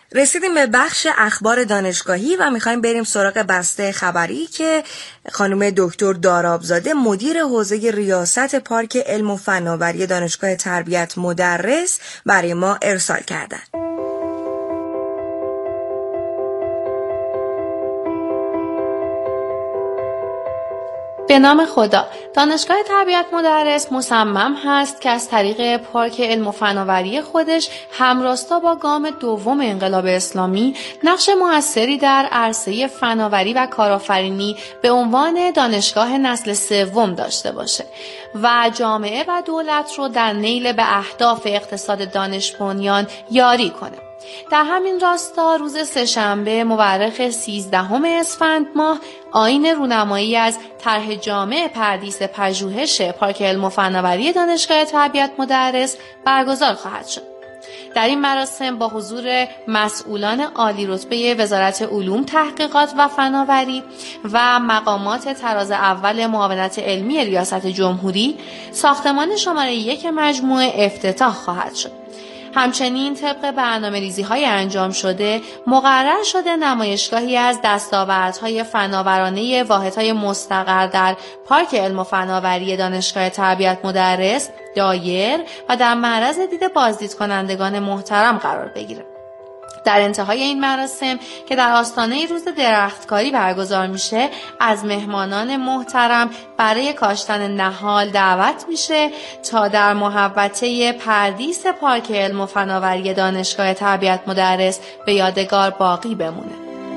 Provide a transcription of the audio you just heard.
رسیدیم به بخش اخبار دانشگاهی و میخوایم بریم سراغ بسته خبری که خانم دکتر دارابزاده مدیر حوزه ریاست پارک علم و فناوری دانشگاه تربیت مدرس برای ما ارسال کردن. به نام خدا، دانشگاه تربیت مدرس مصمم هست که از طریق پارک علم و فناوری خودش همراستا با گام دوم انقلاب اسلامی نقش موثری در عرصه فناوری و کارآفرینی به عنوان دانشگاه نسل سوم داشته باشه و جامعه و دولت رو در نیل به اهداف اقتصاد دانش بنیان یاری کنه. در همین راستا روز سه‌شنبه مورخ 13 اسفند ماه آیین رونمایی از طرح جامع پردیس پژوهش پارک علم و فناوری دانشگاه تربیت مدرس برگزار خواهد شد. در این مراسم با حضور مسئولان عالی رتبه وزارت علوم، تحقیقات و فناوری و مقامات طراز اول معاونت علمی ریاست جمهوری، ساختمان شماره 1 مجموعه افتتاح خواهد شد. همچنین طبق برنامه‌ریزی‌های انجام شده مقرر شده نمایشگاهی از دستاوردهای فناورانه واحدهای مستقر در پارک علم و فناوری دانشگاه تربیت مدرس دایر و در معرض دید بازدید کنندگان محترم قرار بگیره. در انتهای این مراسم که در آستانه روز درختکاری برگزار میشه، از مهمانان محترم برای کاشتن نهال دعوت میشه تا در محوطه پردیس پارک علم و فناوری دانشگاه تربیت مدرس به یادگار باقی بمونه.